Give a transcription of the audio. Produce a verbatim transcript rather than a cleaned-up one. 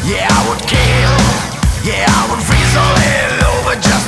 Yeah, I would kill. Yeah, I would freeze all it over just